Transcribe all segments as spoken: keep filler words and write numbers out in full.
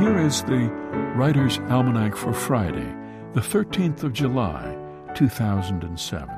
here is the Writer's Almanac for Friday, the thirteenth of July, two thousand seven.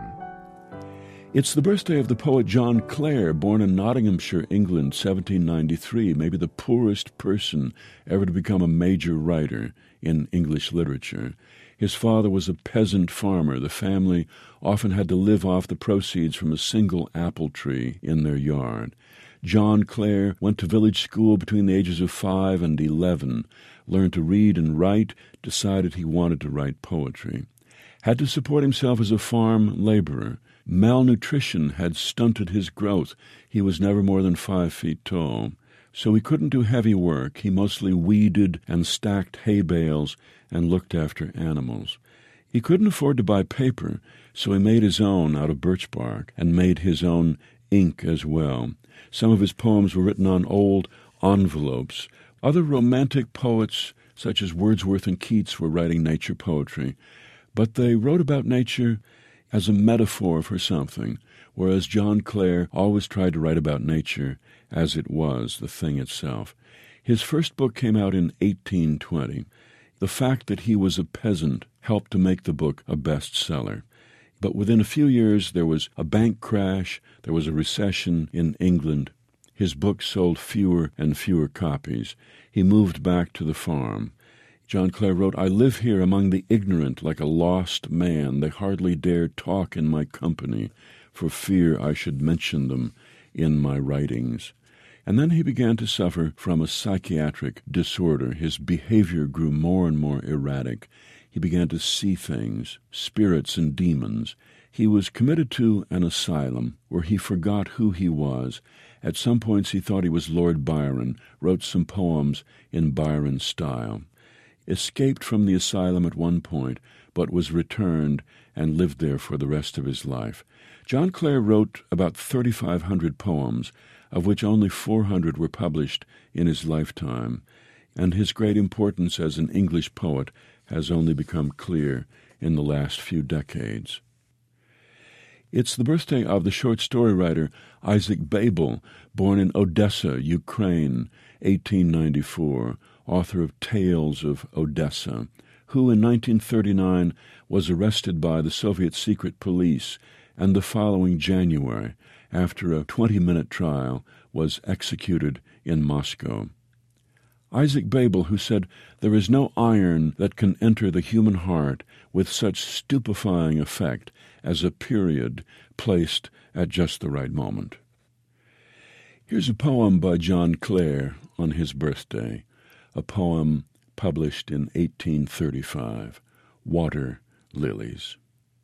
It's the birthday of the poet John Clare, born in Nottinghamshire, England, seventeen ninety-three, maybe the poorest person ever to become a major writer in English literature. His father was a peasant farmer. The family often had to live off the proceeds from a single apple tree in their yard. John Clare went to village school between the ages of five and eleven, learned to read and write, decided he wanted to write poetry. Had to support himself as a farm laborer. Malnutrition had stunted his growth. He was never more than five feet tall. So he couldn't do heavy work. He mostly weeded and stacked hay bales and looked after animals. He couldn't afford to buy paper, so he made his own out of birch bark and made his own ink as well. Some of his poems were written on old envelopes. Other romantic poets, such as Wordsworth and Keats, were writing nature poetry, but they wrote about nature as a metaphor for something, whereas John Clare always tried to write about nature as it was, the thing itself. His first book came out in eighteen twenty. The fact that he was a peasant helped to make the book a bestseller. But within a few years there was a bank crash, there was a recession in England. His book sold fewer and fewer copies. He moved back to the farm. John Clare wrote, "I live here among the ignorant like a lost man. They hardly dare talk in my company for fear I should mention them in my writings." And then he began to suffer from a psychiatric disorder. His behavior grew more and more erratic. He began to see things, spirits and demons. He was committed to an asylum where he forgot who he was. At some points he thought he was Lord Byron, wrote some poems in Byron style. Escaped from the asylum at one point, but was returned and lived there for the rest of his life. John Clare wrote about thirty-five hundred poems, of which only four hundred were published in his lifetime, and his great importance as an English poet has only become clear in the last few decades. It's the birthday of the short story writer Isaac Babel, born in Odessa, Ukraine, eighteen ninety-four, author of Tales of Odessa, who in nineteen thirty-nine was arrested by the Soviet secret police and the following January, after a twenty-minute trial, was executed in Moscow. Isaac Babel, who said, "There is no iron that can enter the human heart with such stupefying effect as a period placed at just the right moment." Here's a poem by John Clare on his birthday, a poem published in eighteen thirty-five, Water Lilies.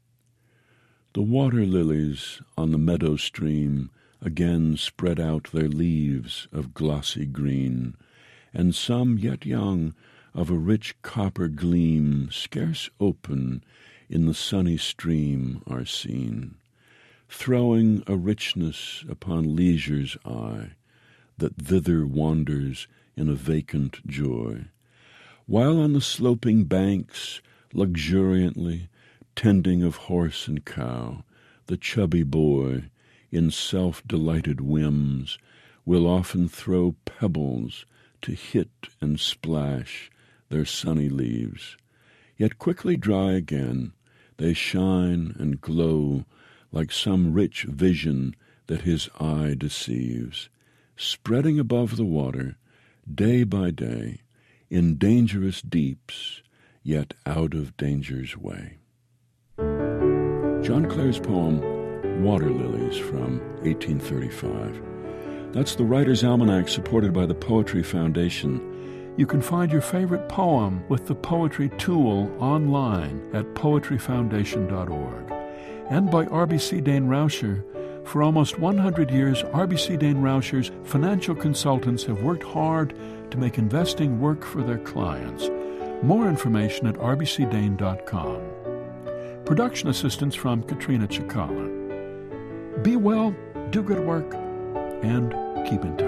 The water lilies on the meadow stream again spread out their leaves of glossy green, and some yet young of a rich copper gleam, scarce open, in the sunny stream are seen, throwing a richness upon leisure's eye, that thither wanders in a vacant joy, while on the sloping banks, luxuriantly tending of horse and cow, the chubby boy, in self-delighted whims, will often throw pebbles to hit and splash their sunny leaves, yet quickly dry again. They shine and glow like some rich vision that his eye deceives, spreading above the water, day by day, in dangerous deeps, yet out of danger's way. John Clare's poem, Water Lilies, from eighteen thirty-five. That's the Writer's Almanac, supported by the Poetry Foundation. You can find your favorite poem with the Poetry Tool online at poetry foundation dot org. And by R B C Dane Rauscher. For almost one hundred years, R B C Dane Rauscher's financial consultants have worked hard to make investing work for their clients. More information at r b c dane dot com. Production assistance from Katrina Chikala. Be well, do good work, and keep in touch.